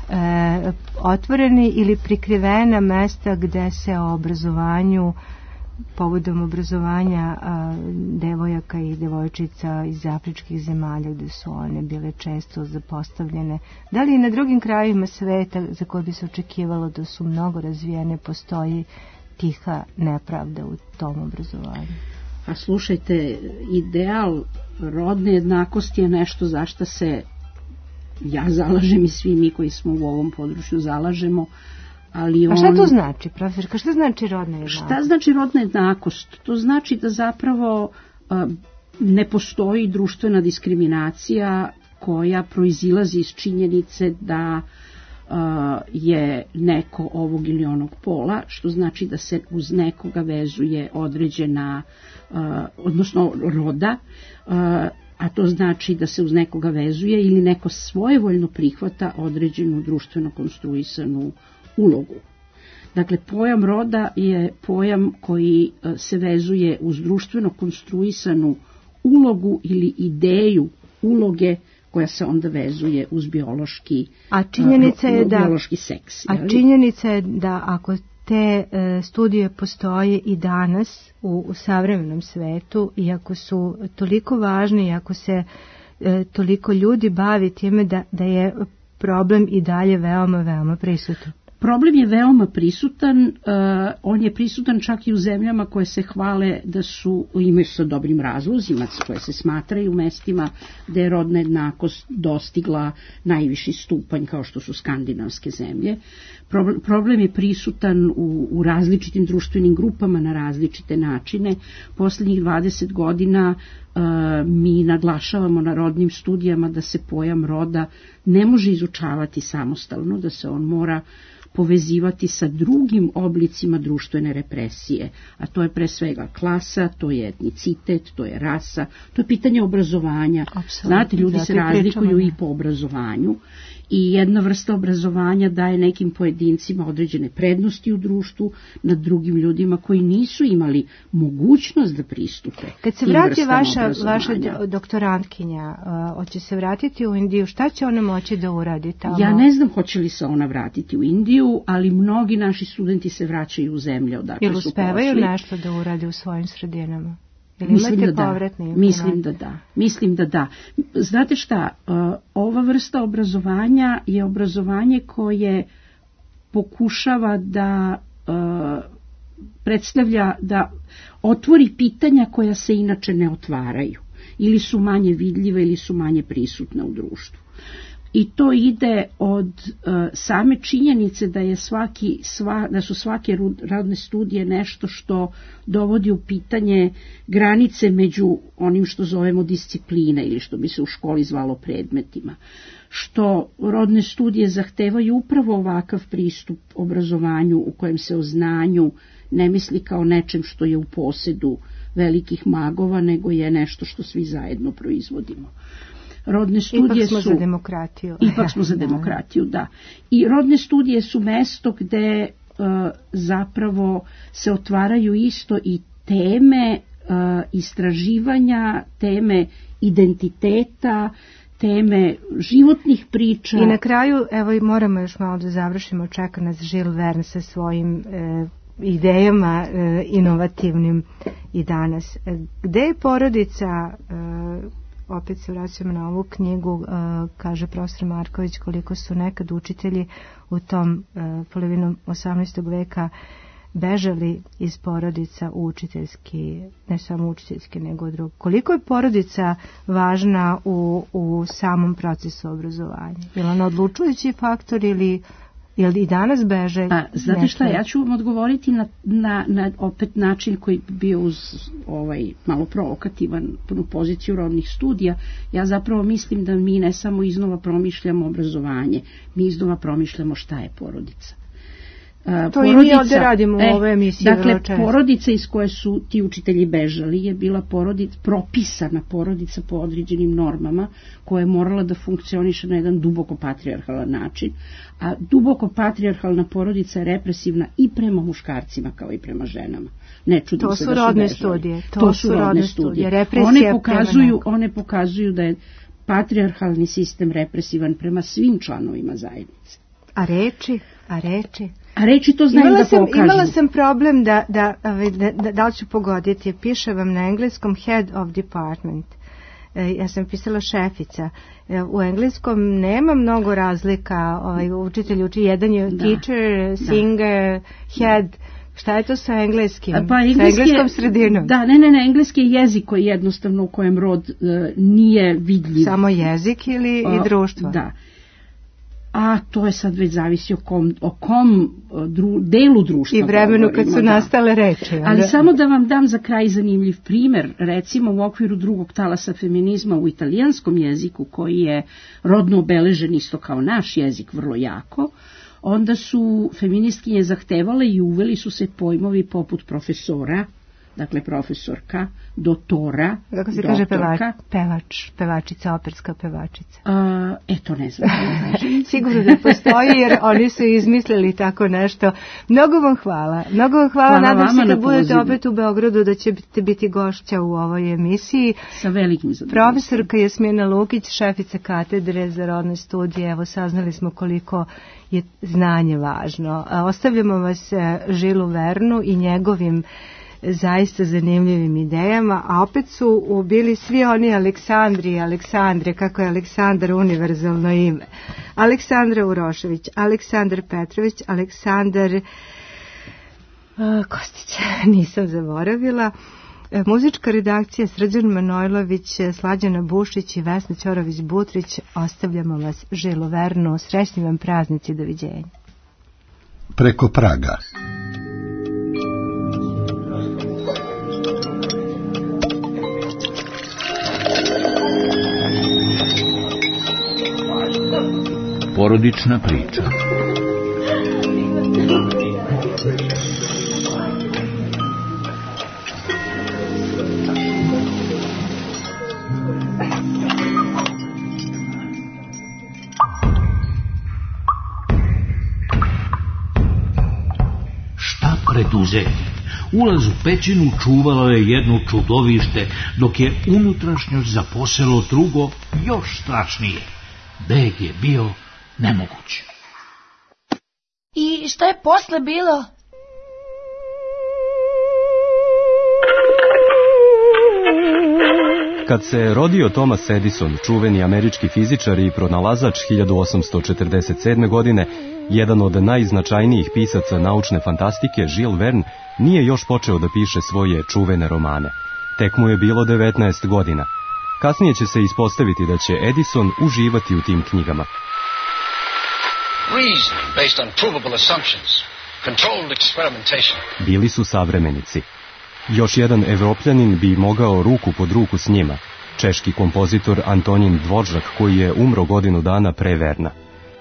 otvoreni ili prikrivena mesta gde se o obrazovanju, povodom obrazovanja devojaka i devojčica iz afričkih zemalja, gde su one bile često zapostavljene. Da li i na drugim krajevima sveta, za koje bi se očekivalo da su mnogo razvijene, postoji tiha nepravda u tom obrazovanju? A slušajte, ideal rodne jednakosti je nešto za što se ja zalažem i svi mi koji smo u ovom području zalažemo. Ali a šta to znači, profesorka? Šta znači rodna jednakost? Šta znači rodna jednakost? To znači da zapravo ne postoji društvena diskriminacija koja proizilazi iz činjenice da je neko ovog ili onog pola, što znači da se uz nekoga vezuje određena, odnosno roda, a to znači da se uz nekoga vezuje ili neko svojevoljno prihvata određenu društveno konstruisanu ulogu. Dakle, pojam roda je pojam koji se vezuje uz društveno konstruisanu ulogu ili ideju uloge koja se onda vezuje uz biološki seks. A činjenica je da ako te studije postoje i danas u savremenom svetu, i ako su toliko važne, i ako se toliko ljudi bavi time, da je problem i dalje veoma, veoma prisutan. Problem je veoma prisutan, on je prisutan čak i u zemljama koje se hvale da imaju sa dobrim razlozima, koje se smatraju mestima gde je rodna jednakost dostigla najviši stupanj, kao što su skandinavske zemlje. Problem je prisutan u različitim društvenim grupama na različite načine. Poslednjih 20 godina mi naglašavamo na rodnim studijama da se pojam roda ne može izučavati samostalno, da se on mora povezivati sa drugim oblicima društvene represije, a to je pre svega klasa, to je etnicitet, to je rasa, to je pitanje obrazovanja. Absolutno. Znate, ljudi se razlikuju i po obrazovanju, i jedna vrsta obrazovanja daje nekim pojedincima određene prednosti u društvu nad drugim ljudima koji nisu imali mogućnost da pristupe. Kad se vrati vaša doktorantkinja, hoće se vratiti u Indiju, šta će ona moći da uradi tamo? Ja ne znam hoće li se ona vratiti u Indiju, ali mnogi naši studenti se vraćaju u zemlje odakle su pošli. Ili uspevaju nešto da uradi u svojim sredinama? Mislim da da. Znate šta, ova vrsta obrazovanja je obrazovanje koje pokušava da predstavlja, da otvori pitanja koja se inače ne otvaraju, ili su manje vidljive ili su manje prisutne u društvu. I to ide od same činjenice da su svake rodne studije nešto što dovodi u pitanje granice među onim što zovemo discipline ili što bi se u školi zvalo predmetima. Što rodne studije zahtevaju upravo ovakav pristup obrazovanju u kojem se o znanju ne misli kao nečem što je u posedu velikih magova, nego je nešto što svi zajedno proizvodimo. Rodne studije Ipak smo za demokratiju, da. I rodne studije su mesto gde zapravo se otvaraju isto i teme istraživanja, teme identiteta, teme životnih priča. I na kraju, evo, moramo još malo da završimo, čeka nas Jules Verne sa svojim idejama inovativnim i danas. Gde je porodica, opet se vraćamo na ovu knjigu, kaže profesor Marković, koliko su nekad učitelji u tom polovinom 18. veka bežali iz porodica u učiteljski, ne samo učiteljski, nego drugo. Koliko je porodica važna u samom procesu obrazovanja? Je li ona odlučujući faktor ili Jel i danas beže? Znate šta, ja ću vam odgovoriti na opet način koji bi bio uz malo provokativan poziciju rodnih studija. Ja zapravo mislim da mi ne samo iznova promišljamo obrazovanje, mi iznova promišljamo šta je porodica. To i mi ovdje radimo u ove emisije. Dakle, porodica iz koje su ti učitelji bežali je bila propisana porodica po određenim normama koja je morala da funkcioniše na jedan duboko patrijarhalan način, a duboko patrijarhalna porodica je represivna i prema muškarcima kao i prema ženama. Ne čudim se da su bežali. To su rodne studije. One pokazuju da je patrijarhalni sistem represivan prema svim članovima zajednice. A reči? A reči to znaju da pokažu. Imala sam problem da li ću pogoditi. Piše vam na engleskom head of department. Ja sam pisala šefica. U engleskom nema mnogo razlika. Učitelj uči, jedan je teacher, singer, head. Šta je to sa engleskim? Sa engleskom sredinom? Da, ne, engleski je jezik koji jednostavno u kojem rod nije vidljiv. Samo jezik ili i društvo? Da. A to je sad već zavisi o kom delu društva i vremenu kad su nastale reči. Ali samo da vam dam za kraj zanimljiv primjer, recimo u okviru drugog talasa feminizma u italijanskom jeziku, koji je rodno obeležen isto kao naš jezik vrlo jako, onda su feministkinje zahtevale i uveli su se pojmovi poput profesora, dakle profesorka, dotora, kako se kaže pevačica, operska pevačica? To ne znam. Sigurno da postoji jer oni su izmislili tako nešto. Mnogo vam hvala. Nadam se da budete opet u Beogradu, da ćete biti gošća u ovoj emisiji. Sa velikim zadovoljstvom. Profesorka Jasmina Lukić, šefica katedre za rodne studije. Evo, saznali smo koliko je znanje važno. Ostavljamo vas Žilu Vernu i njegovim zaista zanimljivim idejama, a opet su bili svi oni Aleksandre, kako je Aleksandar univerzalno ime. Aleksandra Urošević, Aleksandar Petrović, Aleksandar Kostić, nisam zaboravila. Muzička redakcija Srđan Manojlović, Slađana Bušić i Vesna Ćorović-Butrić. Ostavljamo vas Žilu Vernu. Srećni vam praznici, doviđenja. Preko praga. Porodična priča. Šta preduzeti? Ulaz u pećinu čuvalo je jedno čudovište, dok je unutrašnjost zaposelo drugo, još strašnije. Beg je bio nemoguć. I šta je posle bilo? Kad se rodio Thomas Edison, čuveni američki fizičar i pronalazač 1847. godine, jedan od najznačajnijih pisaca naučne fantastike, Jules Verne, nije još počeo da piše svoje čuvene romane. Tek mu je bilo 19 godina. Kasnije će se ispostaviti da će Edison uživati u tim knjigama. Bili su savremenici. Još jedan Evropljanin bi mogao ruku pod ruku s njima, češki kompozitor Antonin Dvoržak, koji je umro godinu dana pre Verna.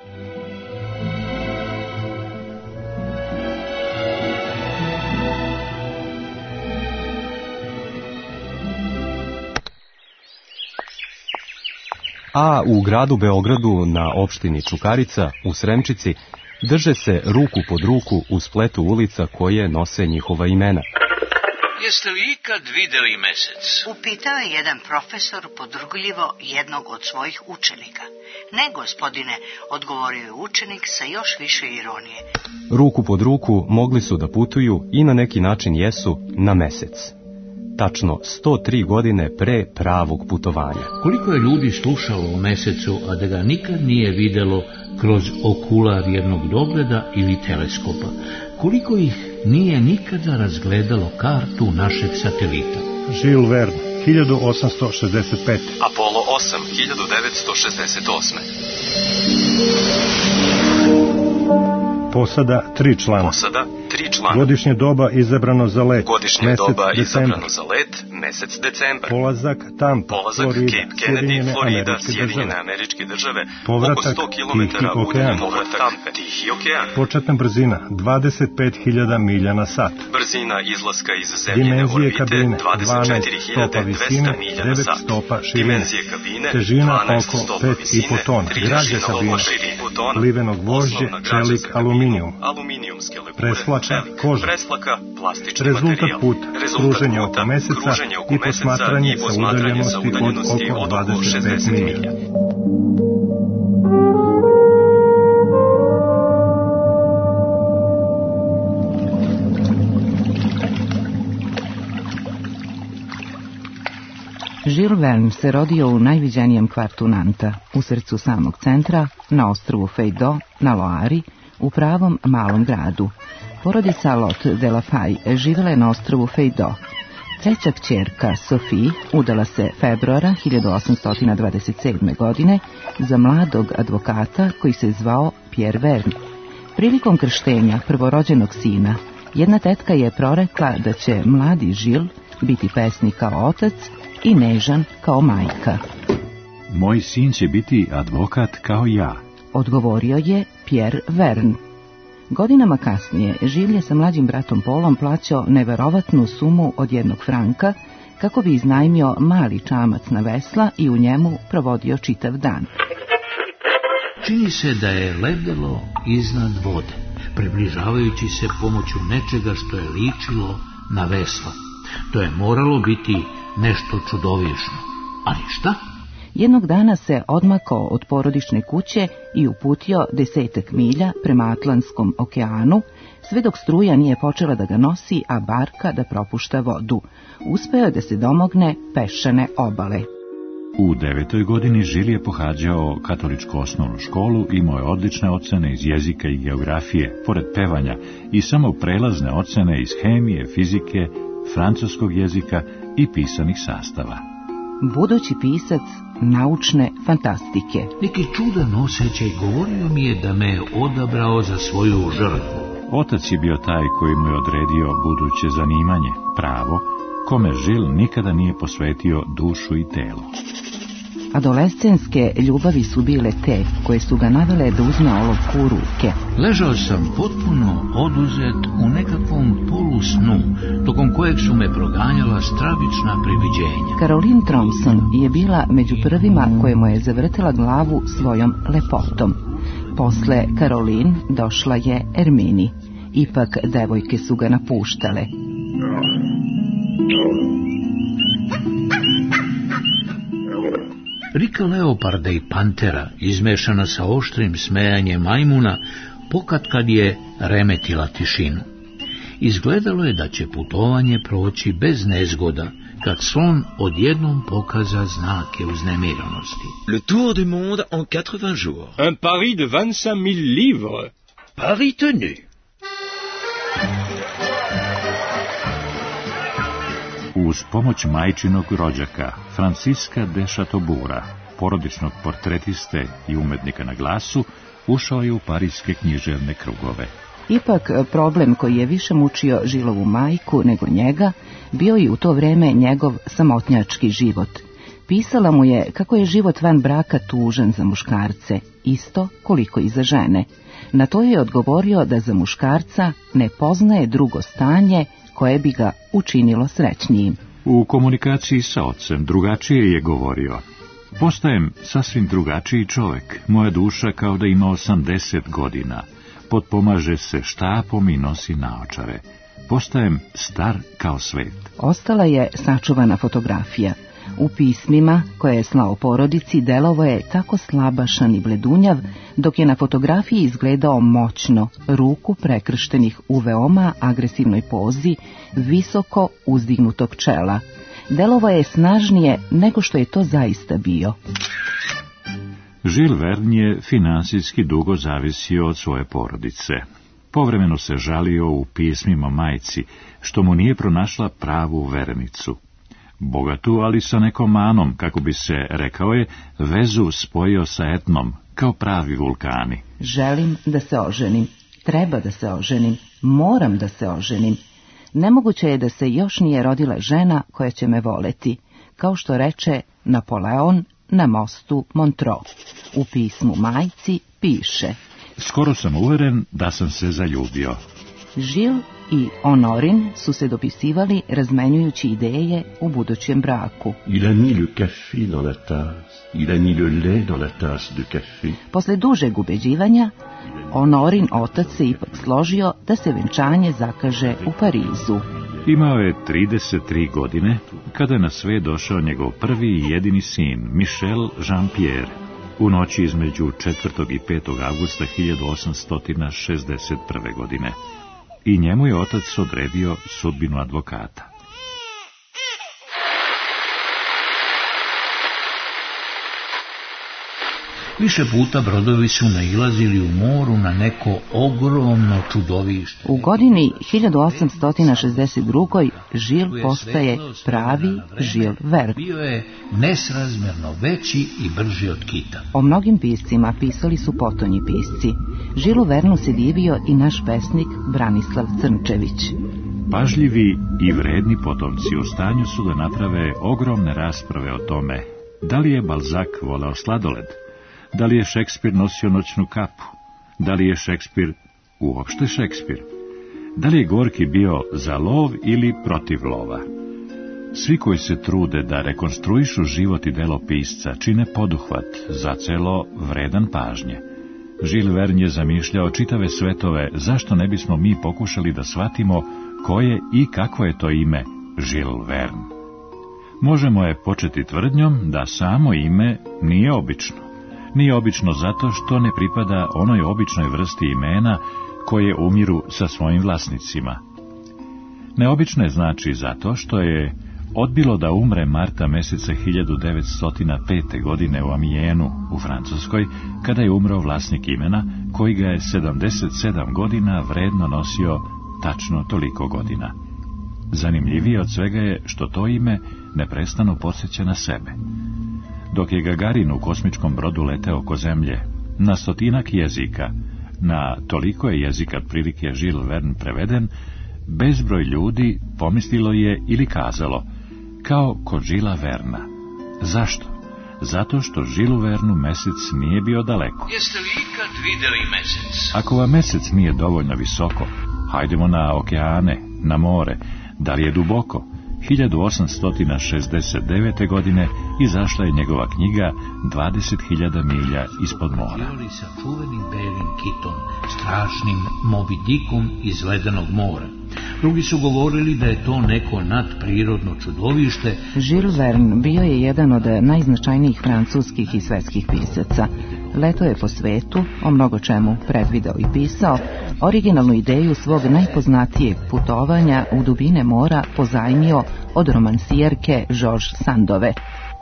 A u gradu Beogradu, na opštini Čukarica, u Sremčici, drže se ruku pod ruku u spletu ulica koje nose njihova imena. Jeste li ikad videli mesec? Upitao je jedan profesor podrugljivo jednog od svojih učenika. Ne, gospodine, odgovorio je učenik sa još više ironije. Ruku pod ruku mogli su da putuju i na neki način jesu na mesec. Tačno 103 godine pre pravog putovanja. Koliko je ljudi slušalo o mesecu, a da ga nikad nije videlo kroz okular jednog dogleda ili teleskopa? Koliko ih nije nikada razgledalo kartu našeg satelita? Jules Verne, 1865. Apollo 8, 1968. Posada 3 člana. Posada 3 člana. Godišnje doba izabrano za let. Godišnje doba izabrano za let, mesec decembar. Polazak Tampa, Polazak Florida, Cape Kennedy, Florida, Sjedinjene Američke države. Povratak oko 100 km okean. Povratak Tampe, Tihi okean. Početna brzina 25.000 milja na sat. Brzina izlaska iz zemljine orbite 24.200 milja na sat. Dimenzije kabine 12 stopa visine, 3 tona, livenog gvožđe, čelik, aluminijum. Aluminijumske legure, Preslaka, koža. Preslaka, plastični Rezultat materijal. puta, kruženje oko meseca i posmatranje sa udaljenosti od oko 25 milja. Jules Verne se rodio u najviđenijem kvartu Nanta, u srcu samog centra, na ostrvu Feydeau, na Loari, u pravom malom gradu. Porodica Lot de la Faye živjela je na ostrvu Feydeau. Treća kćerka Sophie udala se februara 1827. godine za mladog advokata koji se zvao Pierre Verne. Prilikom krštenja prvorođenog sina, jedna tetka je prorekla da će mladi Žil biti pesnik kao otac i nežan kao majka. Moj sin će biti advokat kao ja, odgovorio je Pierre Verne. Godinama kasnije Žil je sa mlađim bratom Polom plaćao neverovatnu sumu od 1 franka kako bi iznajmio mali čamac na vesla i u njemu provodio čitav dan. Čini se da je lebdelo iznad vode, približavajući se pomoću nečega što je ličilo na vesla. To je moralo biti nešto čudovišno. Ali šta? Jednog dana se odmakao od porodične kuće i uputio 10 milja prema Atlantskom okeanu, sve dok struja nije počela da ga nosi, a barka da propušta vodu. Uspeo je da se domogne peščane obale. U 9. godini Žil je pohađao katoličku osnovnu školu, imao je odlične ocene iz jezika i geografije, pored pevanja, i samo prelazne ocene iz hemije, fizike, francuskog jezika i pisanih sastava. Budući pisac naučne fantastike. Neki čudan osjećaj govorio mi je da me je odabrao za svoju žrtvu. Otac je bio taj koji mu je odredio buduće zanimanje, pravo, kome Žil nikada nije posvetio dušu i telo. Adolescenske ljubavi su bile te koje su ga navele da uzme olovku u ruke. Ležao sam potpuno oduzet u nekakvom polusnu, tokom kojeg su me proganjala stravična priviđenja. Caroline Thompson je bila među prvima kojemu je zavrtela glavu svojom lepotom. Posle Caroline došla je Hermione. Ipak devojke su ga napuštale. Rika leoparda i pantera, izmešana sa oštrim smejanjem majmuna, pokatkad je remetila tišinu. Izgledalo je da će putovanje proći bez nezgoda, kad slon odjednom pokaza znake uznemirenosti. Le tour du monde en 80 jours. Un pari de 25.000 livres. Pari tenu. Uz pomoć majčinog rođaka, Franciska de Chateaubourga, porodičnog portretiste i umetnika na glasu, ušao je u parijske književne krugove. Ipak problem koji je više mučio Žilovu majku nego njega, bio je u to vreme njegov samotnjački život. Pisala mu je kako je život van braka tužan za muškarce, isto koliko i za žene. Na to je odgovorio da za muškarca ne poznaje drugo stanje koje bi ga učinilo srećnijim. U komunikaciji sa ocem drugačije je govorio. Postajem sasvim drugačiji čovjek, moja duša kao da ima 80 godina. Potpomaže se štapom i nosi naočare. Postajem star kao svet. Ostala je sačuvana fotografija. U pismima koje je slao porodici delovo je tako slabašan i bledunjav, dok je na fotografiji izgledao moćno, ruku prekrštenih u veoma agresivnoj pozi, visoko uzdignutog čela. Delovo je snažnije nego što je to zaista bio. Jules Verne je finansijski dugo zavisio od svoje porodice. Povremeno se žalio u pismima majci, što mu nije pronašla pravu verenicu. Bogatu, ali sa nekom manom, kako bi se, rekao je, vezu spojio sa etnom, kao pravi vulkani. Želim da se oženim. Treba da se oženim, moram da se oženim. Nemoguće je da se još nije rodila žena koja će me voleti, kao što reče Napoleon na mostu Montreux. U pismu majci piše: skoro sam uveren da sam se zaljubio. Gilles i Honorine su se dopisivali razmenjujući ideje u budućem braku. Il a mis le café dans la tasse, il a mis le lait dans la tasse de café. Posle dužeg ubeđivanja, Honorin otac se ipak složio da se venčanje zakaže u Parizu. Imao je 33 godine kada je na svet došao njegov prvi i jedini sin, Michel Jean-Pierre, u noći između 4. i 5. avgusta 1861. godine. I njemu je otac odredio sudbinu advokata. Više puta brodovi su nailazili u moru na neko ogromno čudovište. U godini 1862. Gilles postaje pravi Gilles Verne. Bio je nesrazmerno veći i brži od kita. O mnogim piscima pisali su potonji pisci. Gillesu Vernu se divio i naš pesnik Branislav Crnčević. Pažljivi i vredni potomci u stanju su da naprave ogromne rasprave o tome da li je Balzac voleo sladoled, da li je Šekspir nosio noćnu kapu, da li je Šekspir uopšte Šekspir, da li je Gorki bio za lov ili protiv lova. Svi koji se trude da rekonstruišu život i delo pisca čine poduhvat zacelo vredan pažnje. Gilles Verne je zamišljao čitave svetove, zašto ne bismo mi pokušali da shvatimo ko je i kakvo je to ime Gilles Verne. Možemo je početi tvrdnjom da samo ime nije obično. Nije obično zato što ne pripada onoj običnoj vrsti imena koje umiru sa svojim vlasnicima. Neobično je znači zato što je odbilo da umre marta meseca 1905. godine u Amienu u Francuskoj, kada je umro vlasnik imena koji ga je 77 godina vredno nosio tačno toliko godina. Zanimljivije od svega je što to ime neprestano podsjeća na sebe. Dok je Gagarin u kosmičkom brodu leteo oko zemlje, na 100 jezika, na toliko je jezika otprilike Gilles Verne preveden, bezbroj ljudi pomislilo je ili kazalo, kao kod Gilesa Verna. Zašto? Zato što Gillesu Vernu mesec nije bio daleko. Jeste li ikad videli mesec? Ako vam mesec nije dovoljno visoko, hajdemo na okeane, na more. Da li je duboko? 1869. godine izašla je njegova knjiga 20.000 milja ispod mora. Sa čuvenim belim kitom, strašnim Moby Dickom iz ledenog mora. Drugi su govorili da je to neko nadprirodno čudovište. Gilles Verne bio je jedan od najznačajnijih francuskih i svetskih pisaca. Leto je po svetu, o mnogo čemu predvideo i pisao, originalnu ideju svog najpoznatijeg putovanja u dubine mora pozajmio od romansijerke George Sandove.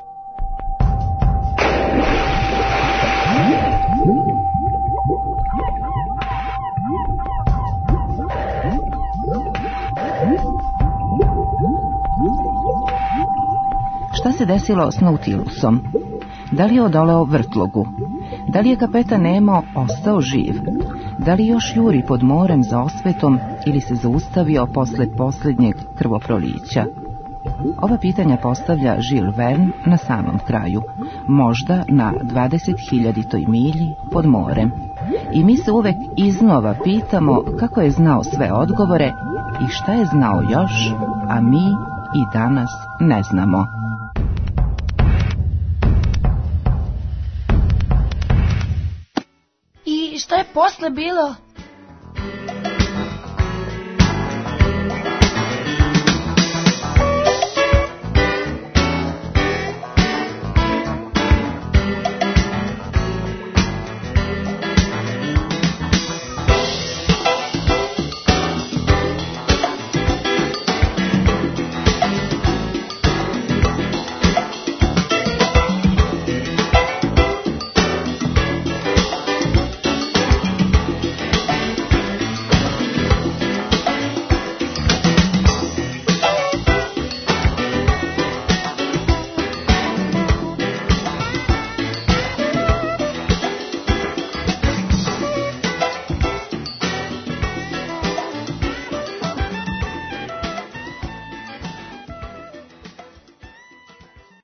Šta se desilo s Nautilusom? Da li je odoleo vrtlogu? Da li je kapetan Nemo ostao živ? Da li još juri pod morem za osvetom ili se zaustavio posle posljednjeg krvoprolića? Ova pitanja postavlja Gilles Verne na samom kraju, možda na 20.000 milji pod morem. I mi se uvek iznova pitamo kako je znao sve odgovore i šta je znao još, a mi i danas ne znamo. I šta je posle bilo?